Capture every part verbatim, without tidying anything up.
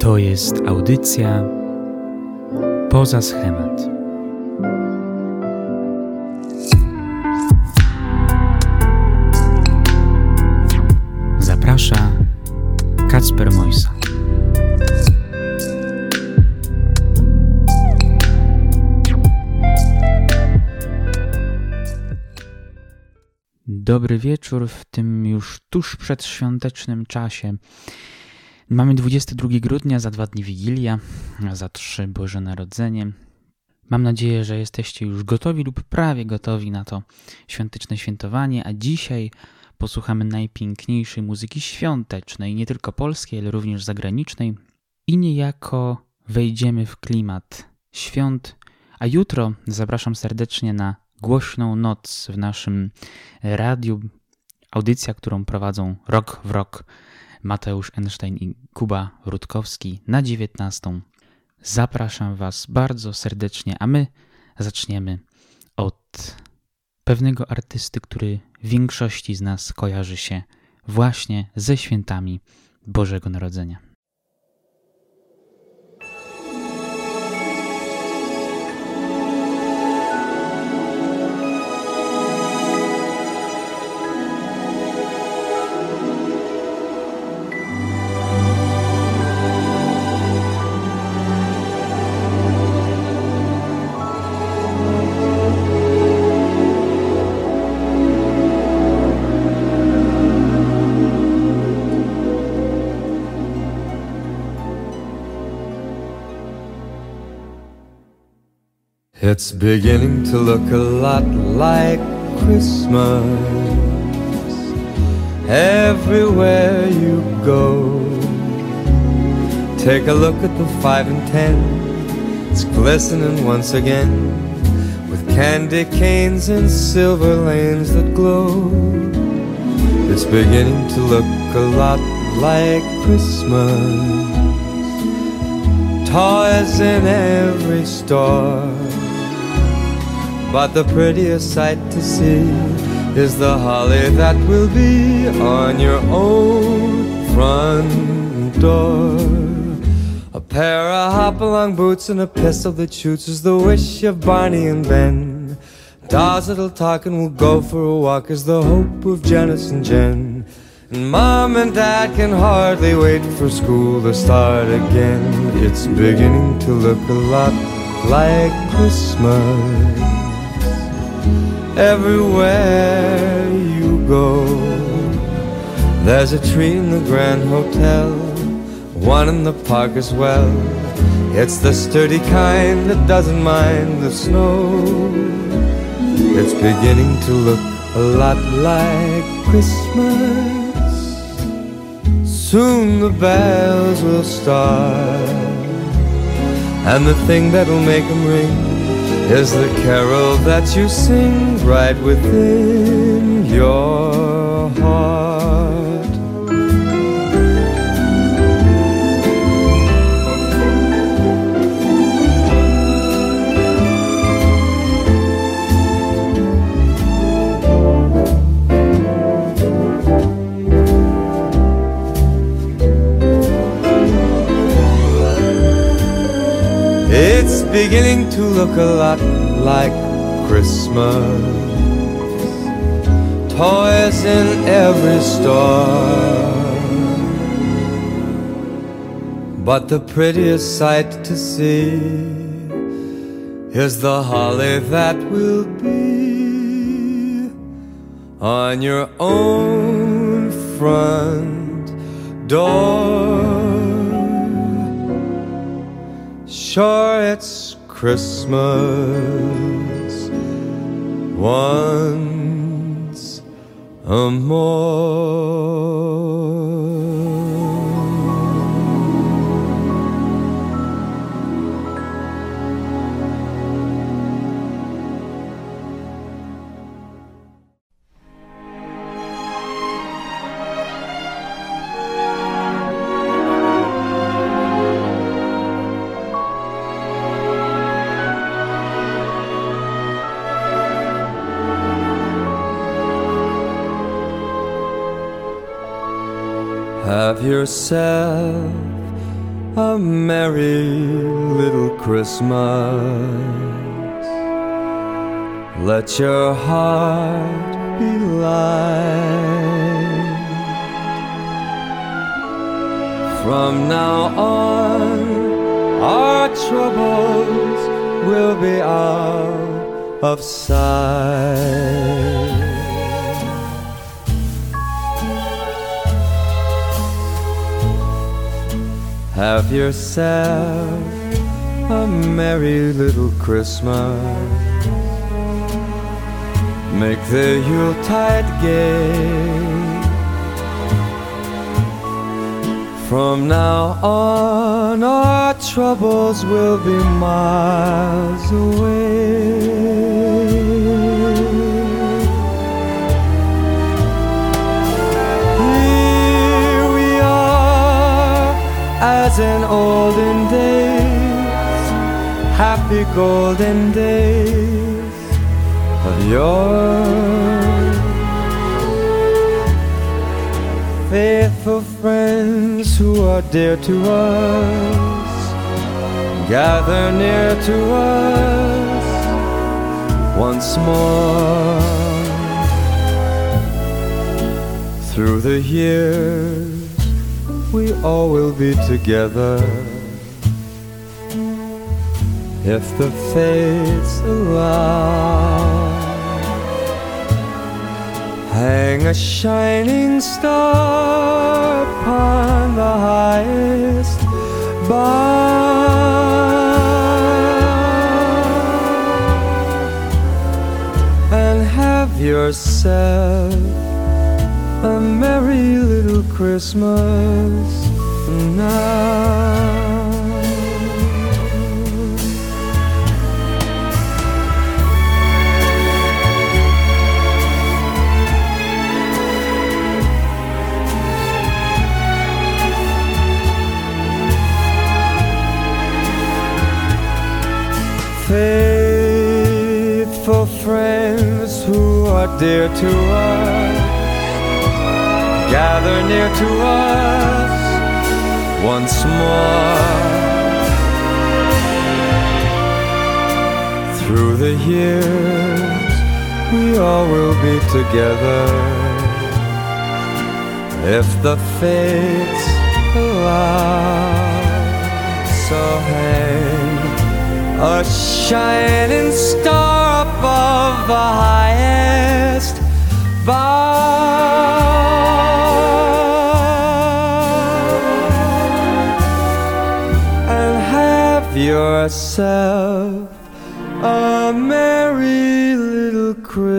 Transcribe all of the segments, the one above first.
To jest audycja Poza schemat. Zaprasza Kacper Mojsa. Dobry wieczór w tym już tuż przedświątecznym czasie. Mamy dwudziestego drugiego grudnia, za dwa dni Wigilia, za trzy Boże Narodzenie. Mam nadzieję, że jesteście już gotowi lub prawie gotowi na to świąteczne świętowanie, a dzisiaj posłuchamy najpiękniejszej muzyki świątecznej, nie tylko polskiej, ale również zagranicznej i niejako wejdziemy w klimat świąt, a jutro zapraszam serdecznie na Głośną Noc w naszym radiu, audycja, którą prowadzą rok w rok Mateusz Einstein i Kuba Rutkowski na dziewiętnastą. Zapraszam Was bardzo serdecznie, a my zaczniemy od pewnego artysty, który większości z nas kojarzy się właśnie ze świętami Bożego Narodzenia. It's beginning to look a lot like Christmas everywhere you go. Take a look at the five and ten, it's glistening once again with candy canes and silver lanes that glow. It's beginning to look a lot like Christmas, toys in every store. But the prettiest sight to see is the holly that will be on your own front door. A pair of hop-along boots and a pistol that shoots is the wish of Barney and Ben. Dolls that'll talk and will go for a walk is the hope of Janice and Jen. And Mom and Dad can hardly wait for school to start again. It's beginning to look a lot like Christmas everywhere you go. There's a tree in the Grand Hotel, one in the park as well. It's the sturdy kind that doesn't mind the snow. It's beginning to look a lot like Christmas. Soon the bells will start, and the thing that'll make them ring is the carol that you sing right within your heart. It's beginning to look a lot like Christmas, toys in every store. But the prettiest sight to see is the holly that will be on your own front door. Sure, it's Christmas once a more. Have yourself a merry little Christmas. Let your heart be light. From now on, our troubles will be out of sight. Have yourself a merry little Christmas. Make the Yuletide gay. From now on, our troubles will be miles away. Here we are, as in olden days, happy golden days of yore. Faithful friends who are dear to us, gather near to us once more. Through the years, we all will be together, if the fates allow. Hang a shining star upon the highest bough, and have yourself a merry little Christmas now. Faithful friends who are dear to us, gather near to us once more. Through the years, we all will be together, if the fates allow. So hang a shining star above the highest bough, and have yourself a merry little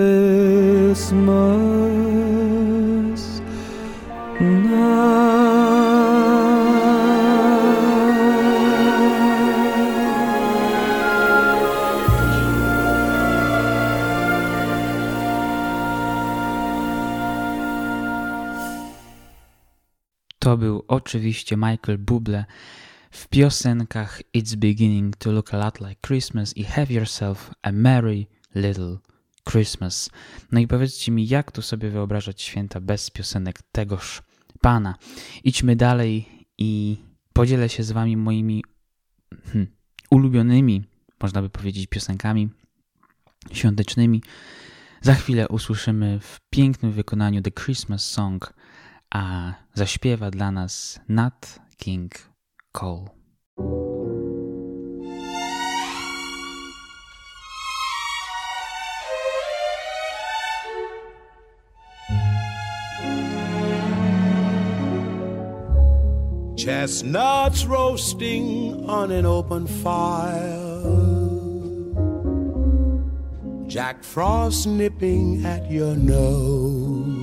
Christmas now. To był oczywiście Michael Bublé w piosenkach It's Beginning to Look a Lot Like Christmas i Have Yourself a Merry Little Christmas. No i powiedzcie mi, jak tu sobie wyobrażać święta bez piosenek tegoż Pana. Idźmy dalej i podzielę się z wami moimi hmm, ulubionymi, można by powiedzieć, piosenkami świątecznymi. Za chwilę usłyszymy w pięknym wykonaniu The Christmas Song, a zaśpiewa dla nas Nat King Cole. Chestnuts roasting on an open fire, Jack Frost nipping at your nose,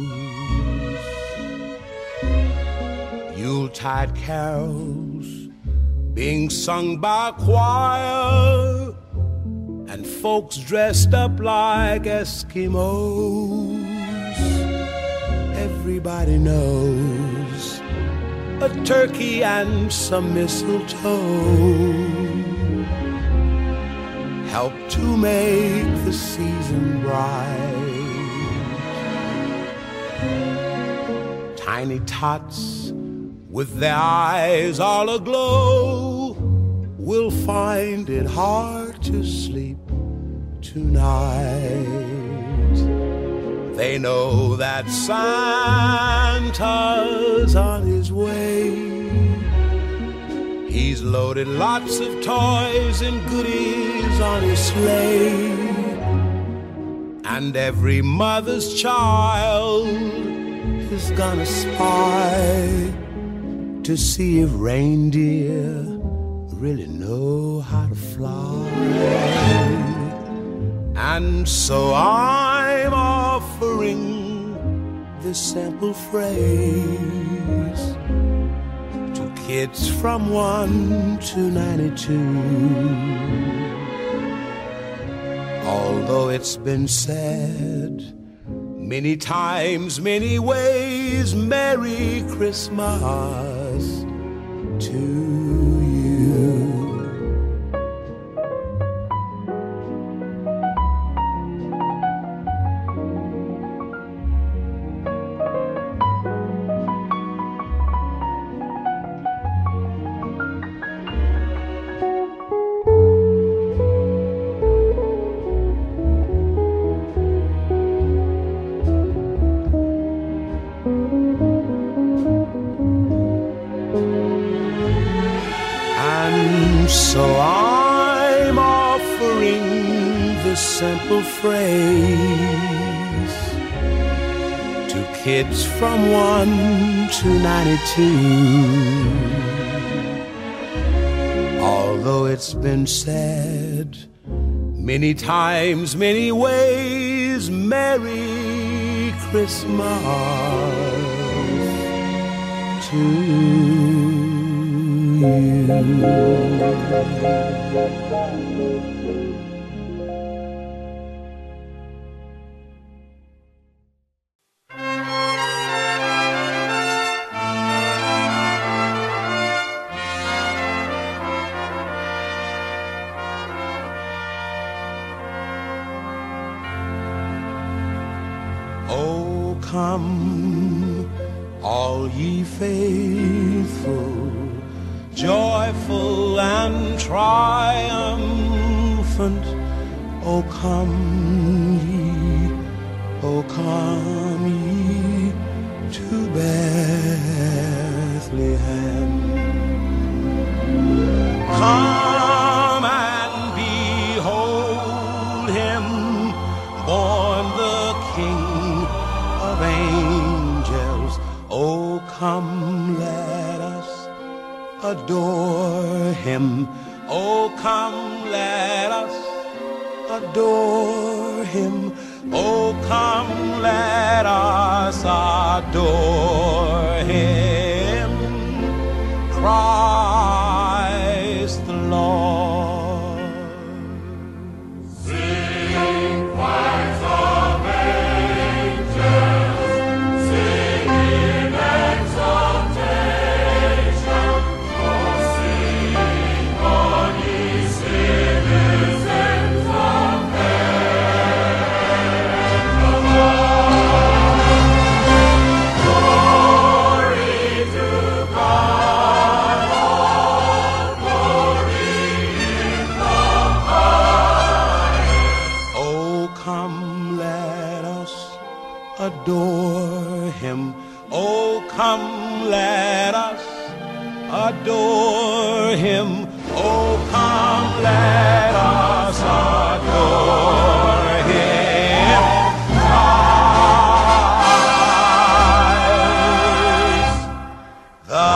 Yuletide carols being sung by a choir, and folks dressed up like Eskimos. Everybody knows a turkey and some mistletoe help to make the season bright. Tiny tots with their eyes all aglow, will find it hard to sleep tonight. They know that Santa's on his way. He's loaded lots of toys and goodies on his sleigh. And every mother's child is gonna spy to see if reindeer really know how to fly. And so I'm offering this simple phrase to kids from one to ninety-two. Although it's been said many times, many ways, Merry Christmas to you. So I'm offering this simple phrase to kids from one to ninety-two. Although it's been said many times, many ways, Merry Christmas to you. Oh, come, all ye faithful, joyful and triumphant. O come ye, O come ye to Bethlehem. Come and behold him, born the King of angels. O come, let us adore him. Oh, come, let us adore him. Oh, come, let us adore him. Christ the Lord. Sing choirs of angels, sing in exaltation. Adore him. Oh, come, let us adore him. Oh, come, let us adore him. Christ the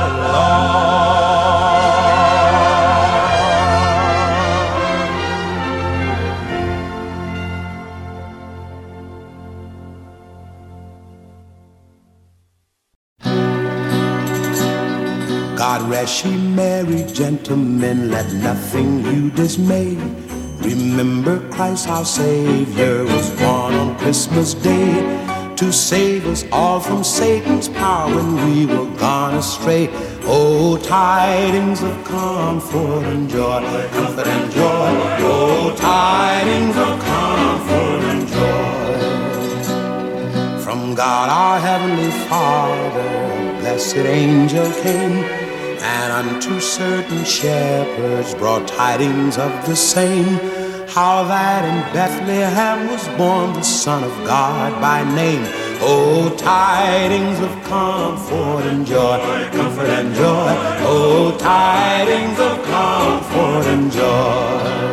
God rest ye merry gentlemen, let nothing you dismay. Remember Christ our Savior was born on Christmas Day to save us all from Satan's power when we were gone astray. Oh, tidings of comfort and joy, comfort and joy. Oh, tidings of comfort and joy from God our Heavenly Father. blessed angel came, and unto certain shepherds brought tidings of the same, how that in Bethlehem was born the Son of God by name. Oh, tidings of comfort and joy, comfort and joy. Oh, tidings of comfort and joy.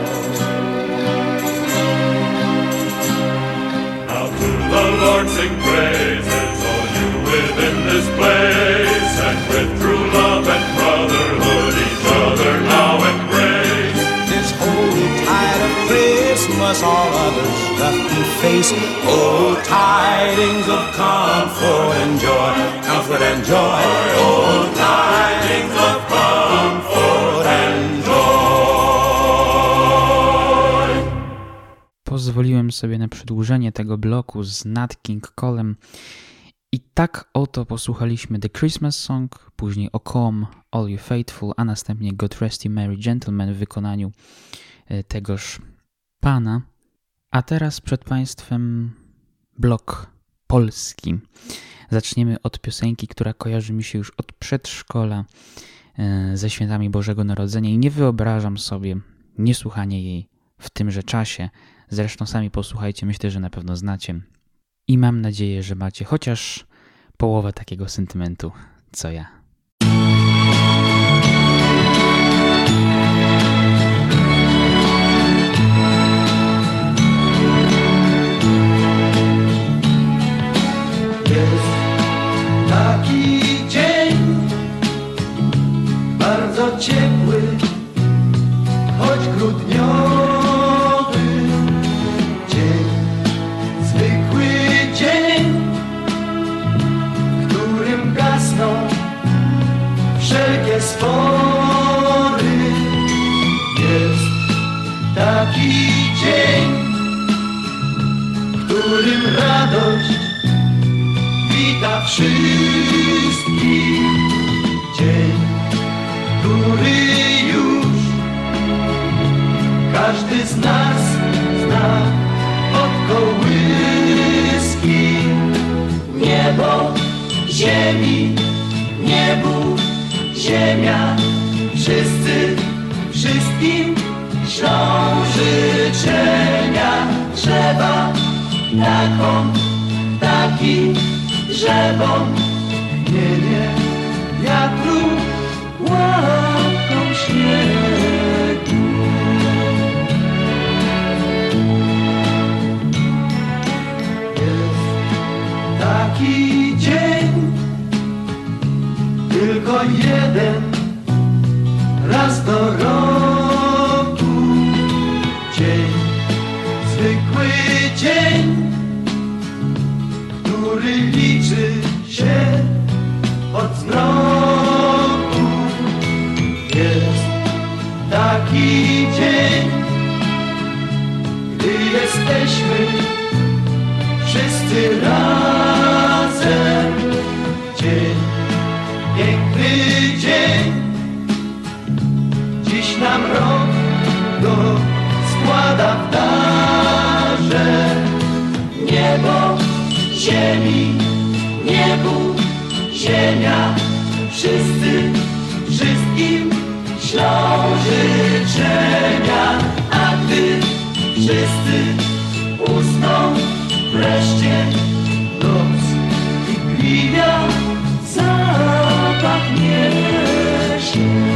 Now to the Lord sing praises, all you within this place, and with true love and brotherhood each other now embrace. This holy tide of Christmas all others doth deface. Oh, tidings of comfort and joy, comfort and joy. Oh, tidings of comfort and joy. Pozwoliłem sobie na przedłużenie tego bloku z Nat King Colem i tak oto posłuchaliśmy The Christmas Song, później O Come, All You Faithful, a następnie God Rest You Merry Gentlemen w wykonaniu tegoż pana. A teraz przed Państwem blok polski. Zaczniemy od piosenki, która kojarzy mi się już od przedszkola ze świętami Bożego Narodzenia i nie wyobrażam sobie niesłuchania jej w tymże czasie. Zresztą sami posłuchajcie, myślę, że na pewno znacie. I mam nadzieję, że macie chociaż połowę takiego sentymentu, co ja. Jest taki dzień, bardzo ciepły, choć grudniowy dzień, zwykły dzień, w którym gasną wszelkie spory. Jest taki dzień, w którym radość wita wszystkich. Dzień, który już każdy z nas zna od kołyski. Niebo, ziemi, niebu, ziemia, wszyscy wszystkim ślą życzenia. Drzewa, taką, taki drzewom, chmienie wiatru, łapką śniegu. Jest taki dzień, tylko jeden raz do roku. Dzień, zwykły dzień, który liczy się od zmroku. Jest taki dzień, gdy jesteśmy wszyscy razem. Dzień, piękny dzień, dziś nam rok go składa w darze. Niebo, ziemi, niebu, ziemia, wszyscy wszystkim ślą życzenia. A gdy wszyscy usną, wreszcie noc i gliwia zapachnie się.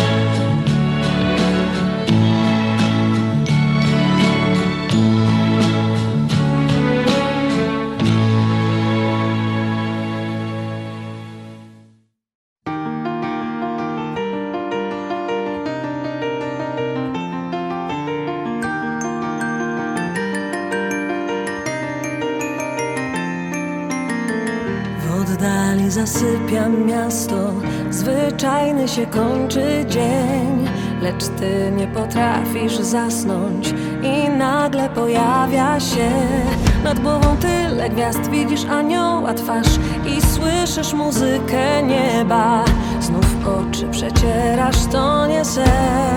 Zasypia miasto, zwyczajny się kończy dzień, lecz ty nie potrafisz zasnąć i nagle pojawia się nad głową tyle gwiazd. Widzisz anioła twarz i słyszysz muzykę nieba. Znów oczy przecierasz, to nie sen.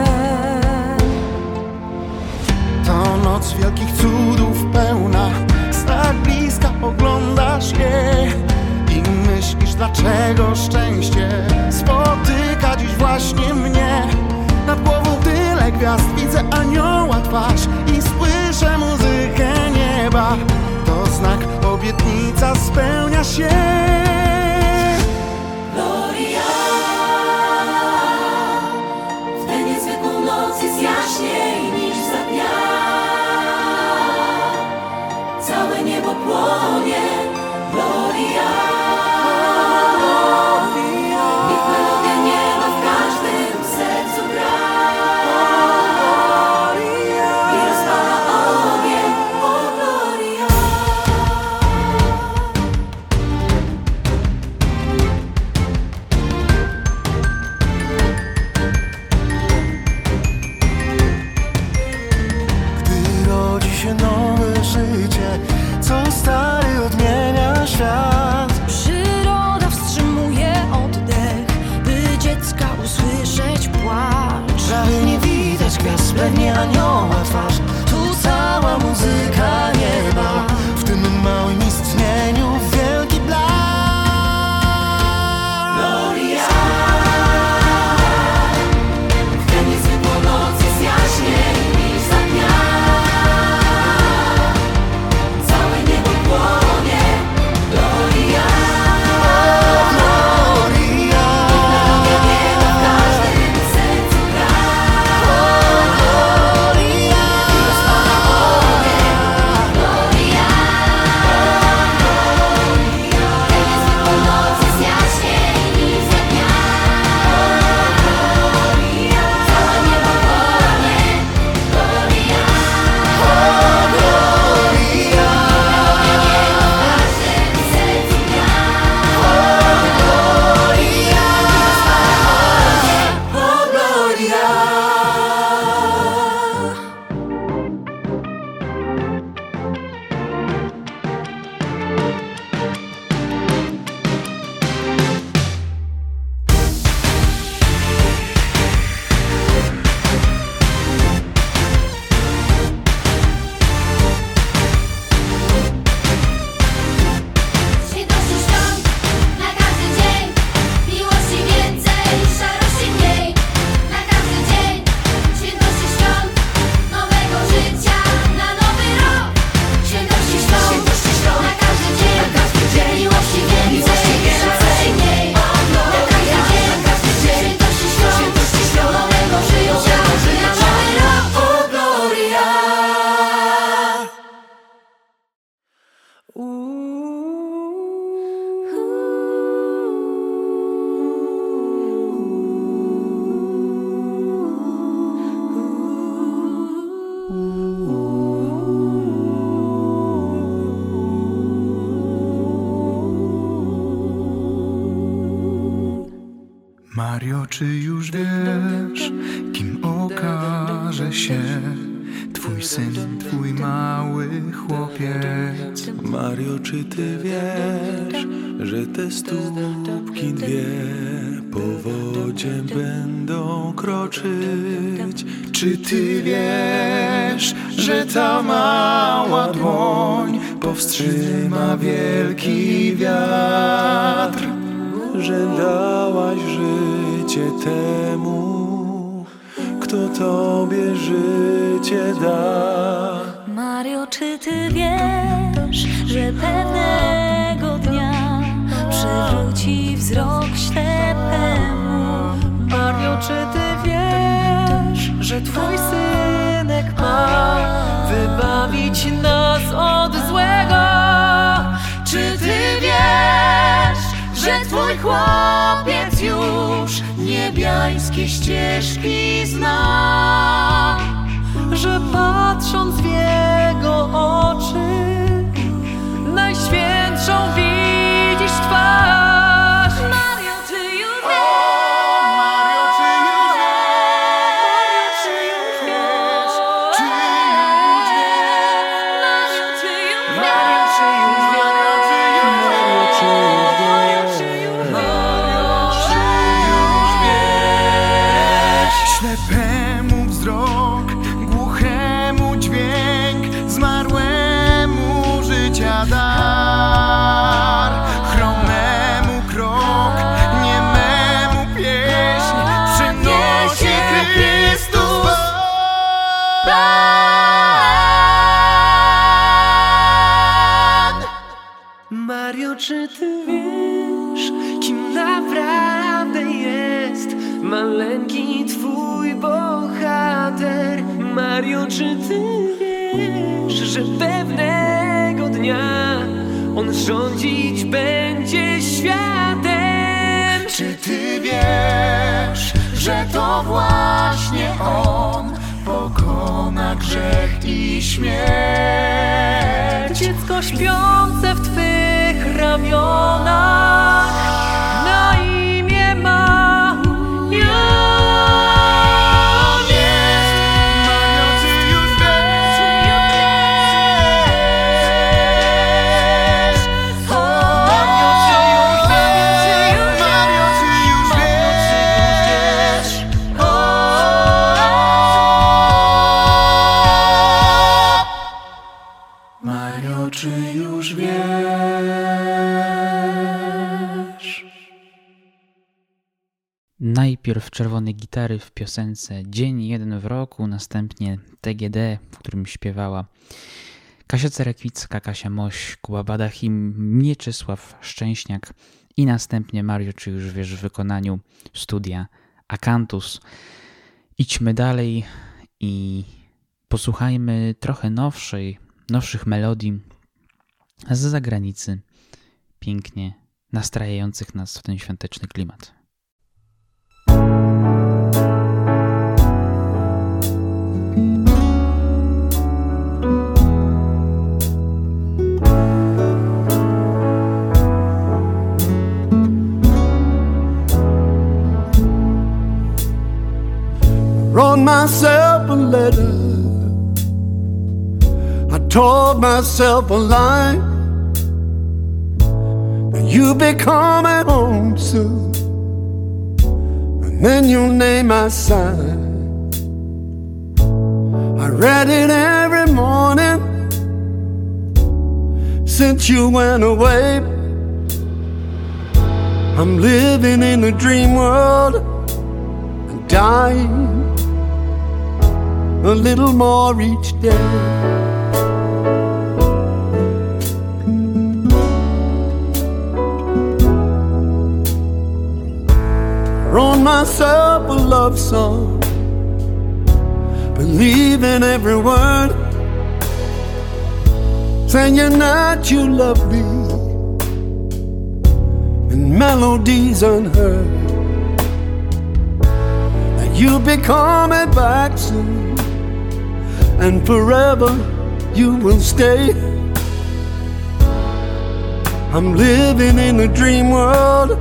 To noc wielkich cudów pełna, z tak bliska oglądasz je i myślisz, dlaczego szczęście kłania się. Gloria, w tę niezwykłą noc jest jaśniej niż za dnia. Całe niebo płonie. Gloria, niech melodia nieba w każdym sercu gra i rozpala ogień. O Gloria. Gdy rodzi się nowe życie, co stary odmienia świat. Przyroda wstrzymuje oddech, by dziecka usłyszeć płacz. Prawie nie widać gwiazd, pewnie anioła twarz. Tu cała muzyka nieba, w tym małym istnieniu wielki blask. Gloria, w tę niezwykłą noc jest jaśniej niż za dnia. Całe niebo płonie. Gloria, Gloria, melodia nieba w każdym sercu gra Gloria, i rozpala ogień. Gloria, w tę niezwykłą noc jest jaśniej niż za dnia. Całe niebo płonie. Gloria, Świętości świąt na każdy dzień, miłości więcej, szarości mniej. Na każdy dzień świętości świąt, nowego życia na nowy rok. Świętości świąt na każdy dzień, miłości więcej, szarości mniej. Na każdy dzień świętości świąt, nowego życia na nowy rok. O Gloria. Mario, czy już wiesz, kim okaże się twój syn, twój mały chłopiec? Mario, czy ty wiesz, że te stópki dwie po wodzie będą kroczyć? Czy ty wiesz, że ta mała dłoń powstrzyma wielki wiatr? Że dałaś życie temu, kto tobie życie da. Mario, czy ty wiesz, że pewnego dnia przywróci wzrok ślepemu? Mario, czy ty wiesz, że twój synek ma wybawić nas od złego? Czy ty wiesz, że twój chłopiec już niebiańskie ścieżki zna? Że patrząc w jego oczy najświętszą widzisz twarz. Mario, czy już wiesz? Mario, czy już wiesz? Czy już wiesz? Czy już wiesz? Mario, czy już wiesz? Mario, czy już wiesz? Mario, czy już wiesz? Ślepemu wzrok, głuchemu dźwięk, zmarłemu czy ty wiesz, kim naprawdę jest maleńki twój bohater? Mario, czy ty wiesz, że pewnego dnia on rządzić będzie światem? Czy ty wiesz, że to właśnie on pokona grzech i śmierć? Dziecko śpiące w twych ramionach na imię ma Najpierw czerwone gitary w piosence Dzień jeden w roku, następnie T G D, w którym śpiewała Kasia Cerekwicka, Kasia Moś, Kuba Badachim, Mieczysław Szczęśniak i następnie Mario, czy już wiesz, w wykonaniu studia Akantus. Idźmy dalej i posłuchajmy trochę nowszej, nowszych melodii z zagranicy, pięknie nastrajających nas w ten świąteczny klimat. Wrote myself a letter, I told myself a lie, that you'll be coming home soon, and then you'll name my sign. I read it every morning since you went away. I'm living in a dream world and dying a little more each day. Wrote myself a love song, believe in every word, saying that you love me, and melodies unheard, that you'll be coming back soon, and forever you will stay. I'm living in a dream world,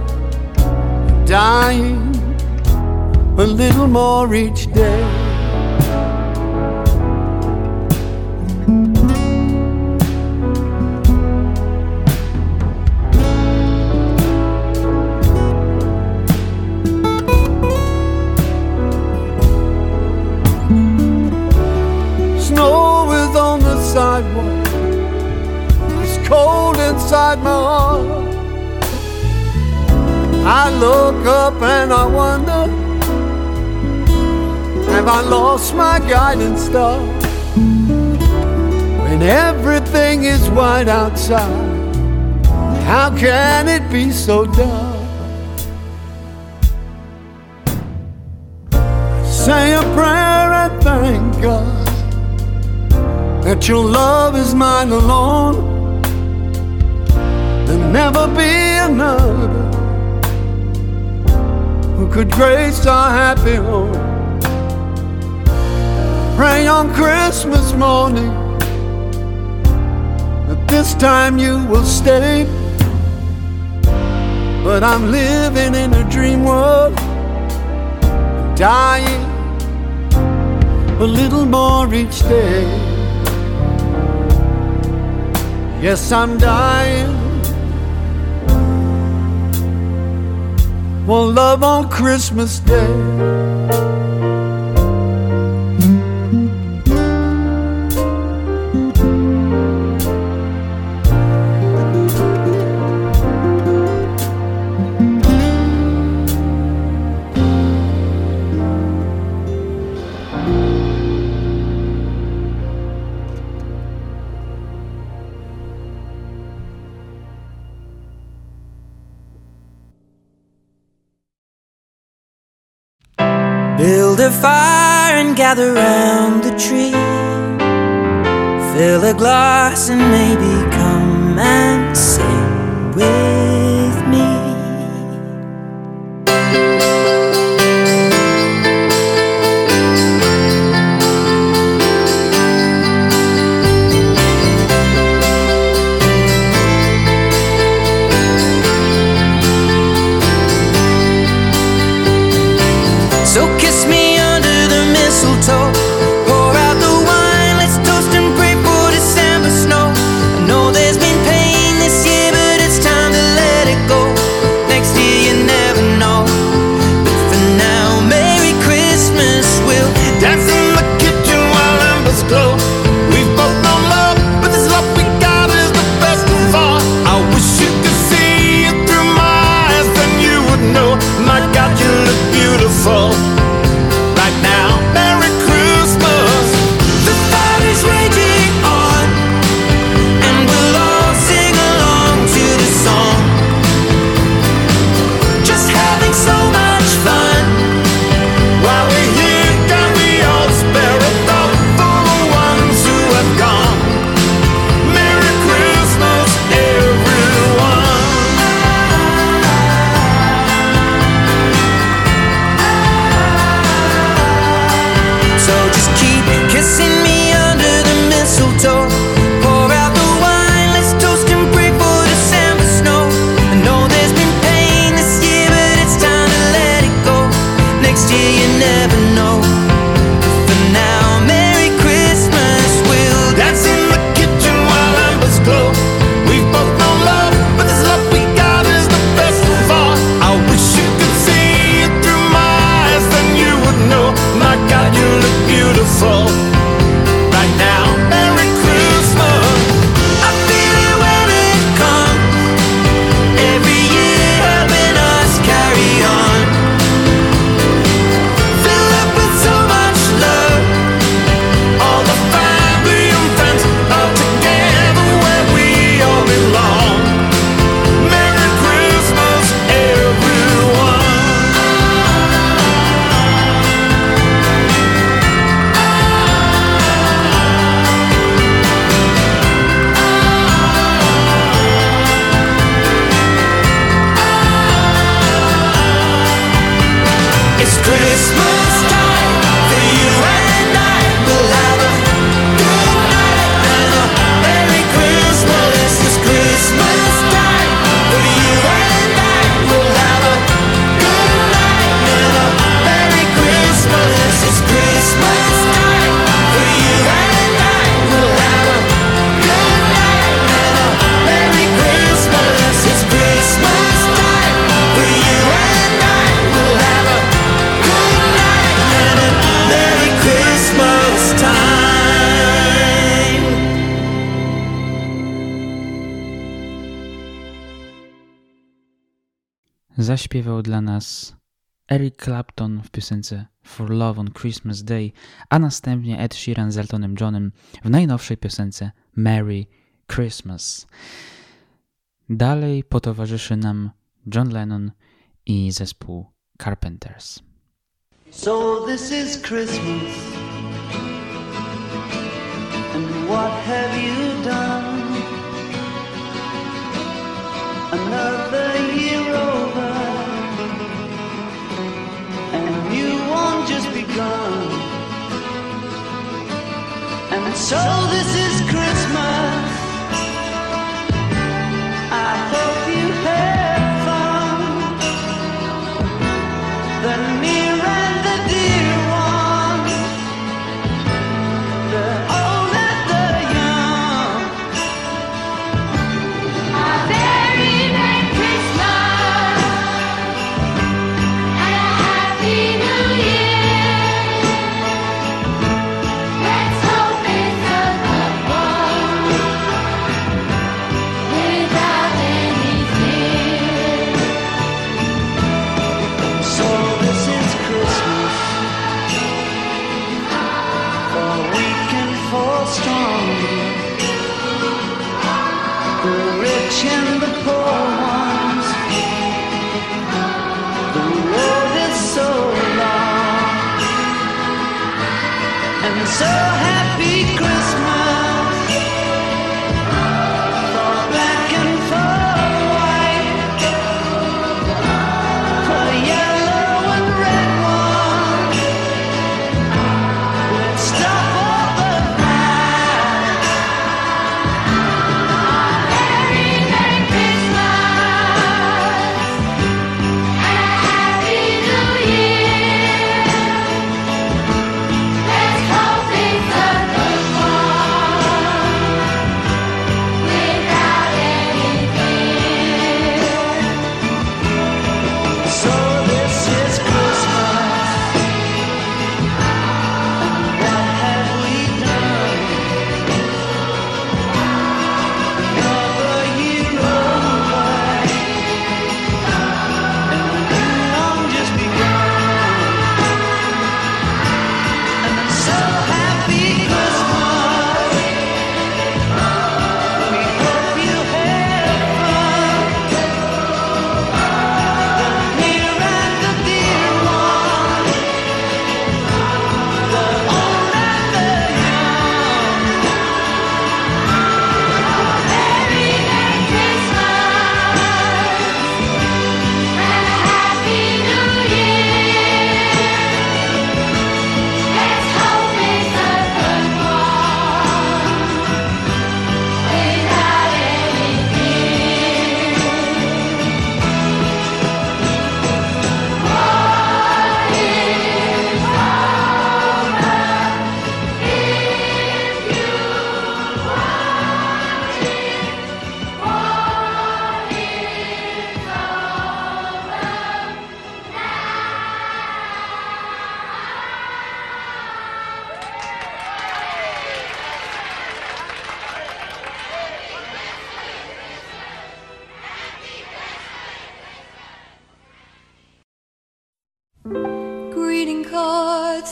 dying a little more each day. Sidewalk, it's cold inside my heart. I look up and I wonder, have I lost my guiding star? When everything is white outside, how can it be so dark? Say a prayer and thank God that your love is mine alone. There'll never be another who could grace our happy home. Pray on Christmas morning that this time you will stay. But I'm living in a dream world, dying a little more each day. Yes, I'm dying for love on Christmas Day. Build a fire and gather round the tree. Fill a glass and maybe come and sing with me. So kiss me under the mistletoe. Pour out the wine, let's toast and pray for December snow. I know there's been pain this year, but it's time to let it go. Next year you never know. But for now, Merry Christmas. We'll dance in the kitchen while embers glow. We've both known love, but this love we got is the best of all. I wish you could see it through my eyes, then you would know. My God, you look beautiful. Zaśpiewał dla nas Eric Clapton w piosence For Love on Christmas Day, a następnie Ed Sheeran z Eltonem Johnem w najnowszej piosence Merry Christmas. Dalej potowarzyszy nam John Lennon i zespół Carpenters. So this is Christmas, and what have you done? Another year over, and a new one just begun. And so this is Christmas. I hope you had fun. The near and the dear one, the old and the young.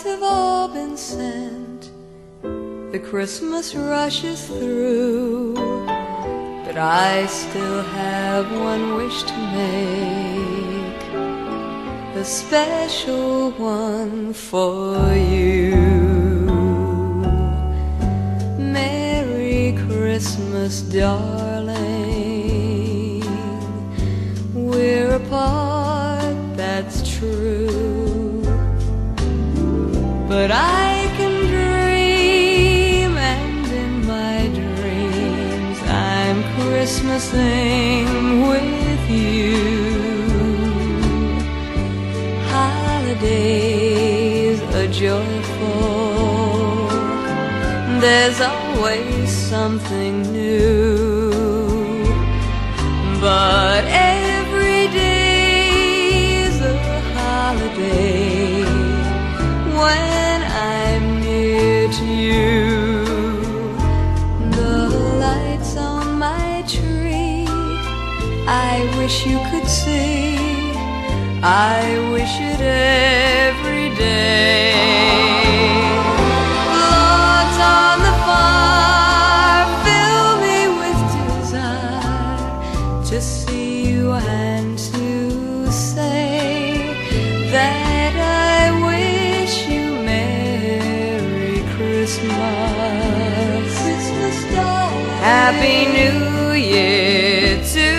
have all been sent. The Christmas rushes through, but I still have one wish to make, a special one for you. Merry Christmas, darling. We're apart, that's true, but I can dream, and in my dreams I'm Christmasing with you. Holidays are joyful, there's always something new, but every day's a holiday when I'm near to you. The lights on my tree, I wish you could see, I wish it every day. Logs on the fire fill me with desire to see you and to say that I wish you Merry Christmas. Christmas darling. Happy New Year too.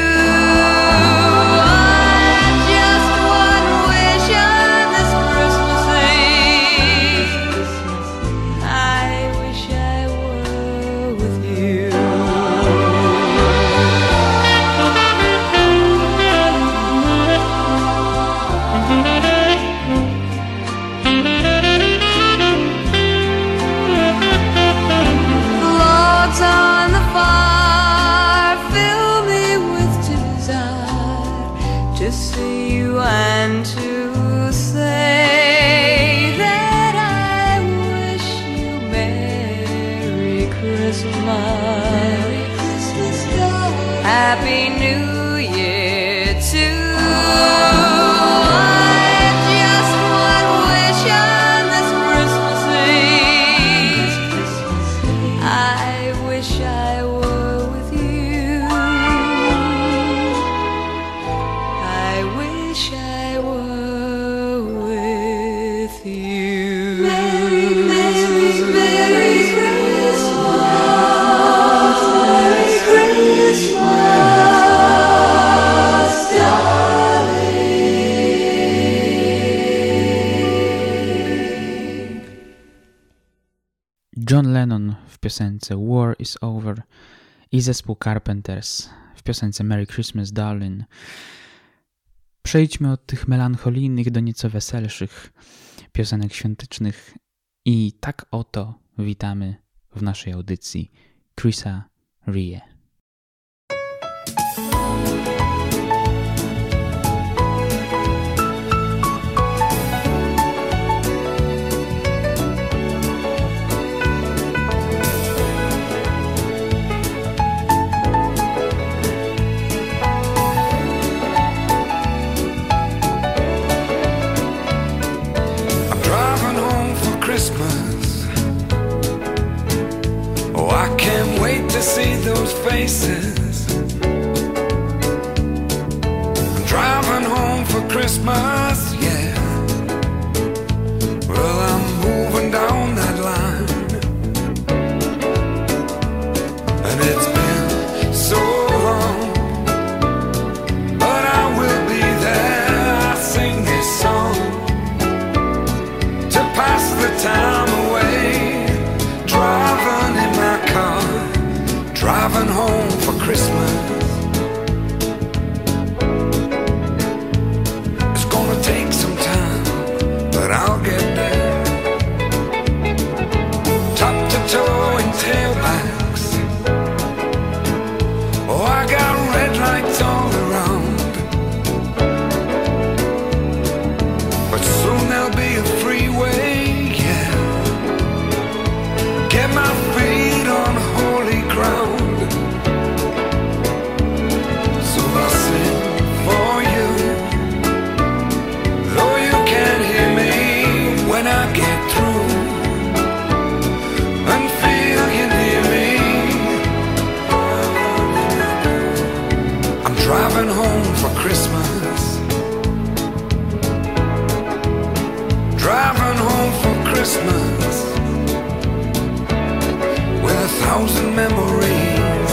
Happy New Year too. I just one wish on this Christmas Eve. I wish I were with you. I wish I were with you. Merry, Merry, Merry Christmas. Merry Christmas. John Lennon w piosence War is Over i zespół Carpenters w piosence Merry Christmas Darling. Przejdźmy od tych melancholijnych do nieco weselszych piosenek świątecznych i tak oto witamy w naszej audycji Chrisa Rea. Oh, I can't wait to see those faces. I'm driving home for Christmas, yeah. Well, I'm moving down that line, and it's been so long, but I will be there. I sing this song to pass the time away, driving in my car, driving home for Christmas. Christmas with a thousand memories.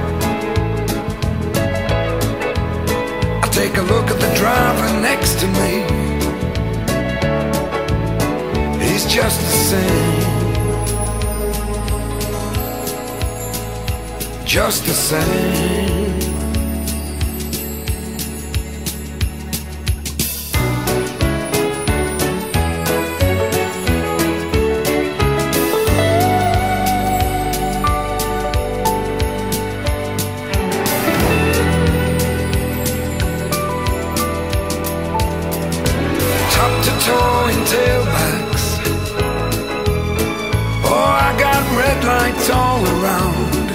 I take a look at the driver next to me. He's just the same, just the same. Tailbacks. Oh, I got red lights all around.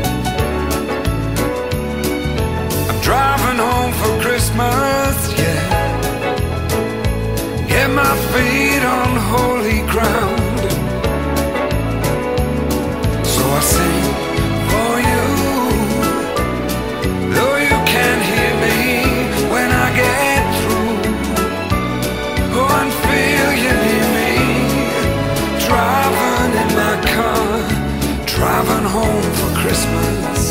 I'm driving home for Christmas, yeah. Get my feet on holy ground. So I sing for you, though you can't hear me when I get through. Go and feel you near me, driving in my car, driving home for Christmas,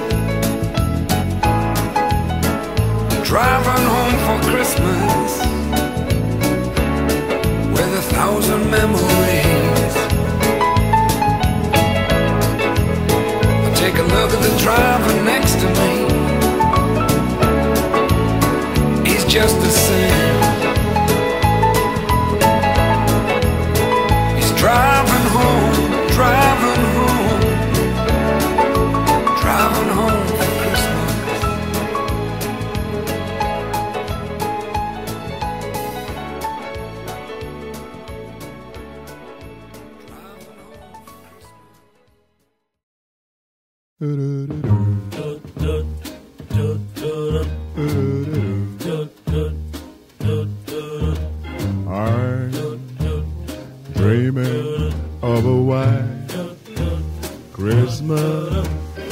driving home for Christmas with a thousand memories. I take a look at the driver next to me. He's just the same. Driving home, driving home, driving home for Christmas. Dreaming of a white Christmas,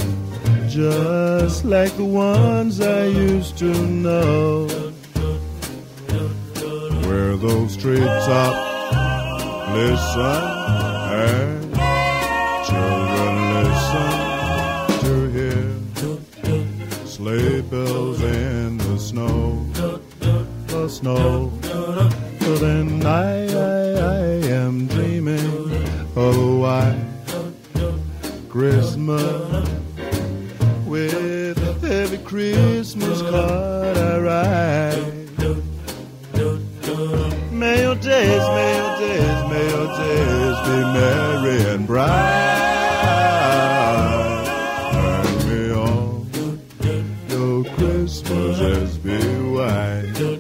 just like the ones I used to know, where those treetops listen and children listen to hear sleigh bells in the snow, the snow. So then I, I, I am dreaming of a white Christmas, with every Christmas card I write. May your days, may your days, may your days be merry and bright, and may all your Christmases be white.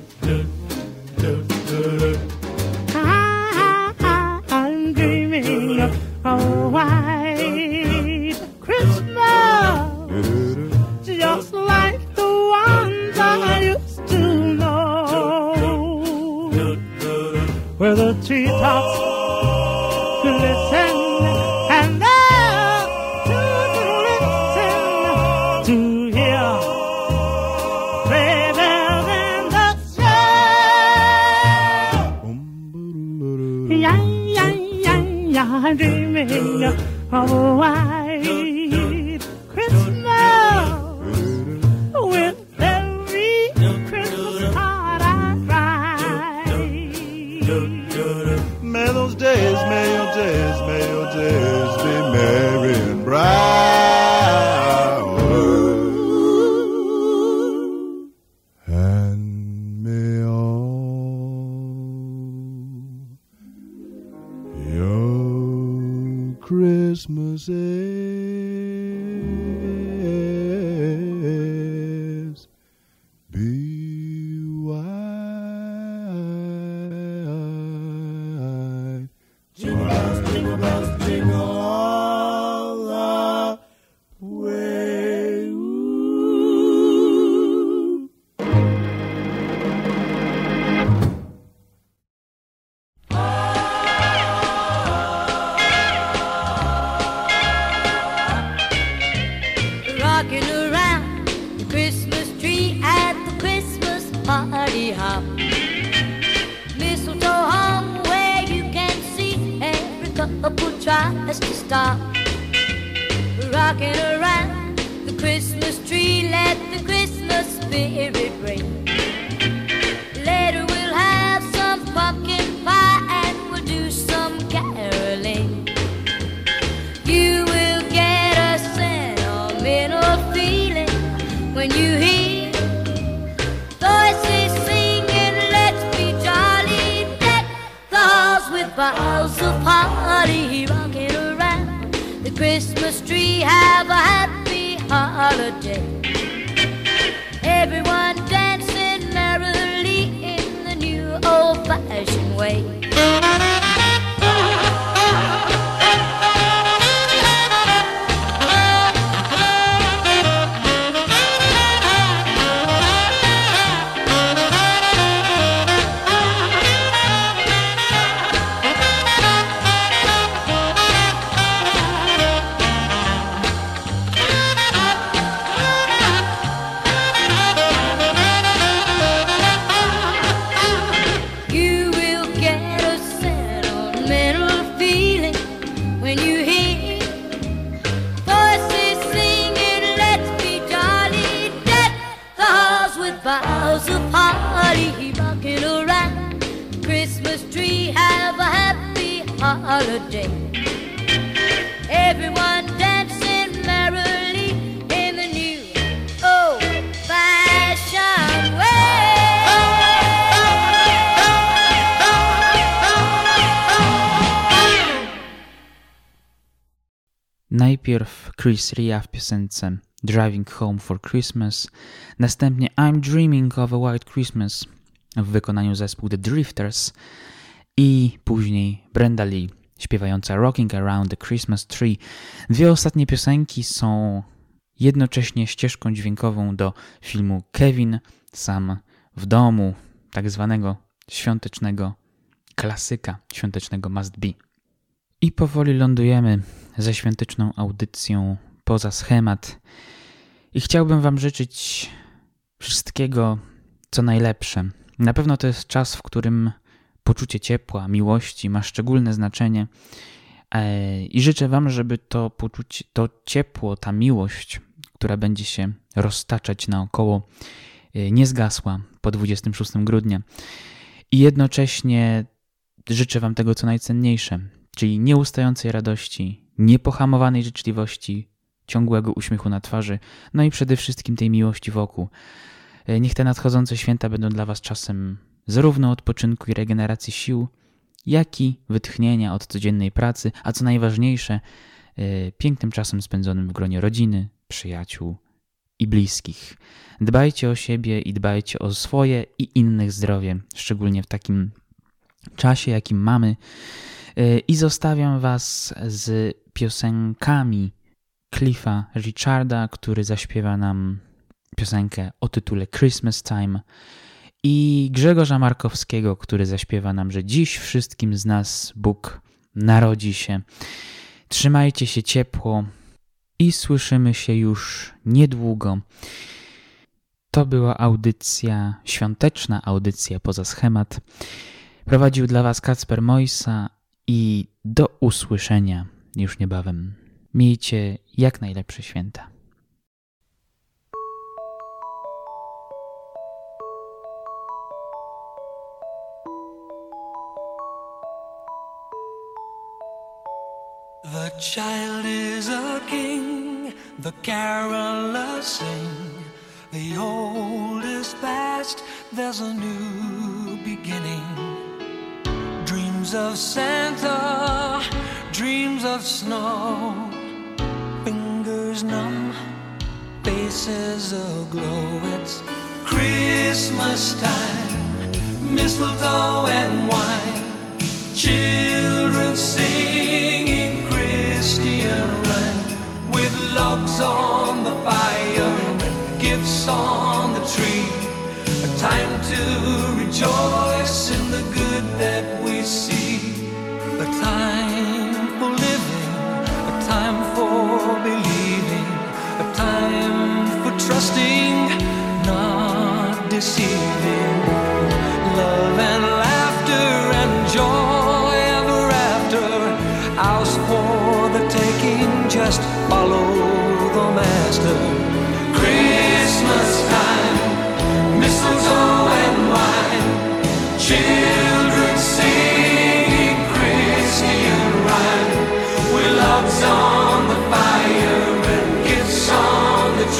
I'm dreaming of a white Christmas, just like the ones I used to know, where the treetops glisten and the children listen to hear sleigh bells in the snow. Yeah, yeah, yeah, yeah, I'm dreaming of a white Christmas, with every Christmas card I write. May those days, may your days, may your days be merry and bright, and may all your Christmases be white. Jingle bells, jingle bells, jingle all the way. Ooh. Rocking around the Christmas tree at the Christmas party hop. Mistletoe hung where you can see tries to stop rocking around the Christmas tree. Let the Christmas spirit ring. Later we'll have some pumpkin pie and we'll do some caroling. You will get a sentimental feeling when you hear voices singing, let's be jolly. Deck the halls with boughs of holly, rocking around the Christmas tree. Have a happy holiday. Everyone dancing merrily in the new old-fashioned way. Boughs of holly, rocking around the Christmas tree. Have a happy holiday. Everyone dancing merrily in the new old-fashioned way. Najpierw Chris Rea w piosence Driving Home for Christmas, następnie I'm Dreaming of a White Christmas w wykonaniu zespół The Drifters i później Brenda Lee śpiewająca Rocking Around the Christmas Tree. Dwie ostatnie piosenki są jednocześnie ścieżką dźwiękową do filmu Kevin Sam w domu, tak zwanego świątecznego klasyka, świątecznego must be. I powoli lądujemy ze świąteczną audycją poza schemat i chciałbym wam życzyć wszystkiego, co najlepsze. Na pewno to jest czas, w którym poczucie ciepła, miłości ma szczególne znaczenie i życzę wam, żeby to poczucie, to ciepło, ta miłość, która będzie się roztaczać naokoło, nie zgasła po dwudziestego szóstego grudnia. I jednocześnie życzę wam tego, co najcenniejsze, czyli nieustającej radości, niepohamowanej życzliwości, ciągłego uśmiechu na twarzy, no i przede wszystkim tej miłości wokół. Niech te nadchodzące święta będą dla was czasem zarówno odpoczynku i regeneracji sił, jak i wytchnienia od codziennej pracy, a co najważniejsze, pięknym czasem spędzonym w gronie rodziny, przyjaciół i bliskich. Dbajcie o siebie i dbajcie o swoje i innych zdrowie, szczególnie w takim czasie, jakim mamy. I zostawiam was z piosenkami Cliffa Richarda, który zaśpiewa nam piosenkę o tytule Christmas Time, i Grzegorza Markowskiego, który zaśpiewa nam, że dziś wszystkim z nas Bóg narodzi się. Trzymajcie się ciepło i słyszymy się już niedługo. To była audycja, świąteczna audycja poza schemat. Prowadził dla was Kacper Mojsa i do usłyszenia już niebawem. Miejcie jak najlepsze święta. The child is a king, the carolers sing. The old is past, there's a new beginning. Dreams of Santa, dreams of snow. Fingers numb, faces aglow. It's Christmas time, mistletoe and wine. Children singing Christian rhyme, with logs on the fire, gifts on the tree. A time to rejoice in the good that we see. A time for living, a time for believing, a time for trusting, not deceiving. Love and laughter and joy ever after, house for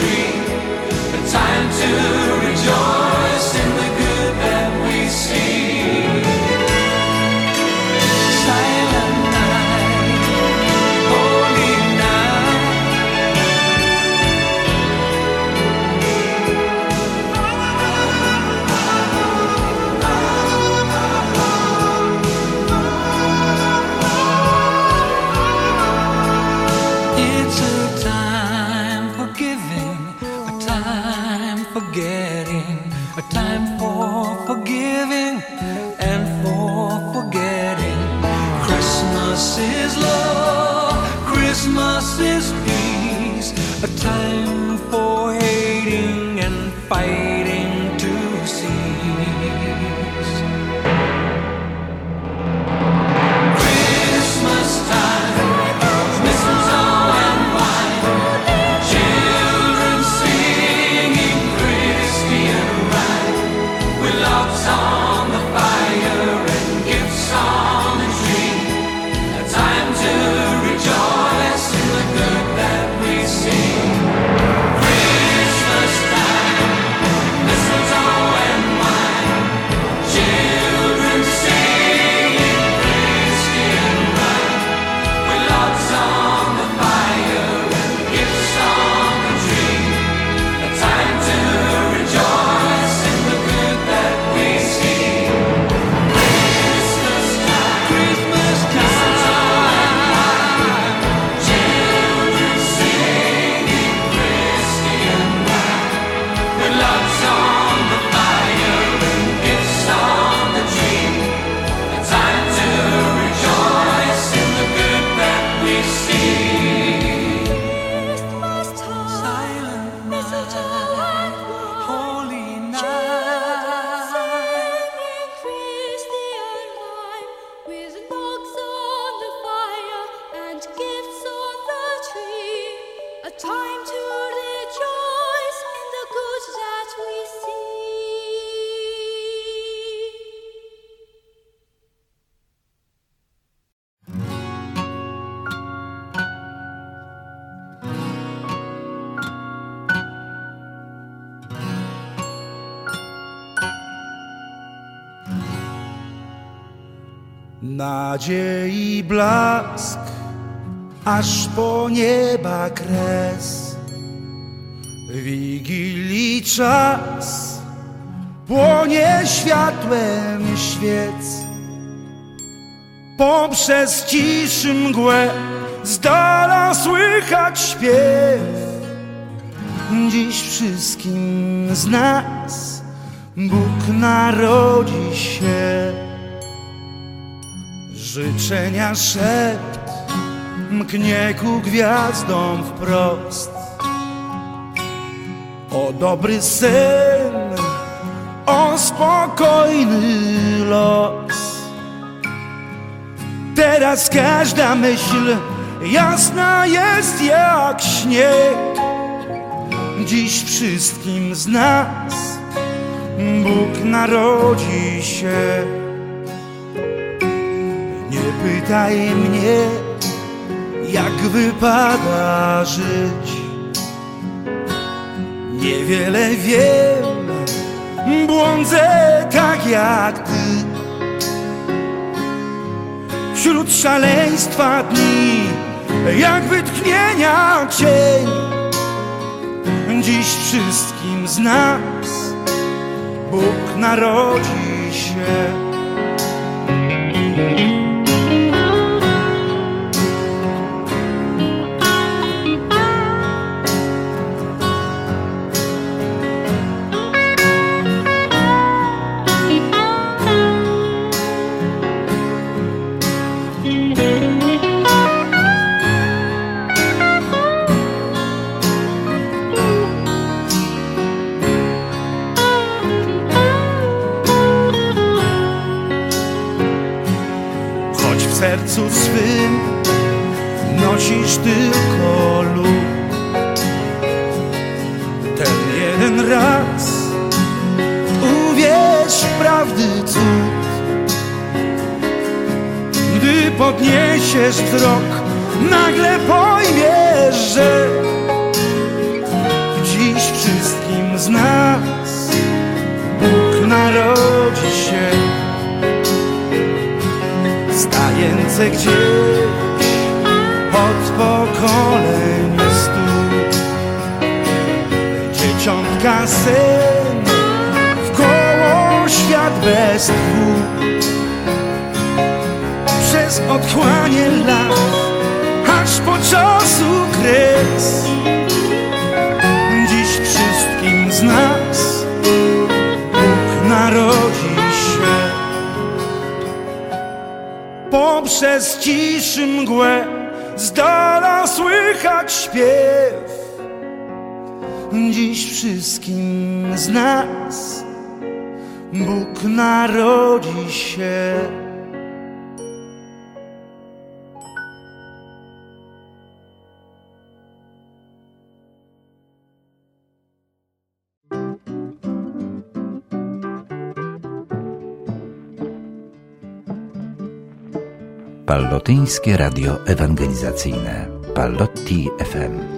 tree. A time to rejoice in the good that we see. Silent night, holy night. It's a time for giving, a time for getting, a time for forgiving and for forgetting. Christmas is love, Christmas is peace, a time for hating and fighting to cease. Christmas time, mistletoe and wine, children singing Christian rhyme, with logs on the fire and gifts on the tree. A time to rejoice in the good that we see. Christmas time, mistletoe and wine, children singing Christian rhyme, with logs on the fire and gifts on the tree. A time to rejoice in the good that we see. Christmas time, Christmas time, children singing Christian rhyme, with logs on the fire and gifts on the tree. A time to rejoice in the good that we see. Christmas time, Silent mistletoe night, and wine, holy children night. singing Christian rhyme, with logs on the fire and gifts on the tree. A time to rejoice in the good that we see. Nadziei blask, aż po nieba kres. Wigilii czas płonie światłem świec. Poprzez ciszy mgłę z dala słychać śpiew. Dziś wszystkim z nas Bóg narodzi się. Życzenia szept mknie ku gwiazdom wprost. O dobry sen, o spokojny los. Teraz każda myśl jasna jest jak śnieg. Dziś wszystkim z nas Bóg narodzi się. Nie pytaj mnie, jak wypada żyć. Niewiele wiem, błądzę tak jak ty. Wśród szaleństwa dni, jak wytchnienia cień. Dziś wszystkim z nas Bóg narodzi się. W sercu swym nosisz tylko lód. Ten jeden raz uwierz w prawdy cud. Gdy podniesiesz wzrok, nagle pojmiesz, że serce gdzieś od pokoleń stóp. Dzieciątka sen, wkoło świat bez tchu. Przez otchłanie lat, aż po czasu kres. Dziś wszystkim z nas Bóg narodzi się. Poprzez ciszy mgłę z dala słychać śpiew. Dziś wszystkim z nas Bóg narodzi się. Pallotyńskie Radio Ewangelizacyjne Pallotti F M.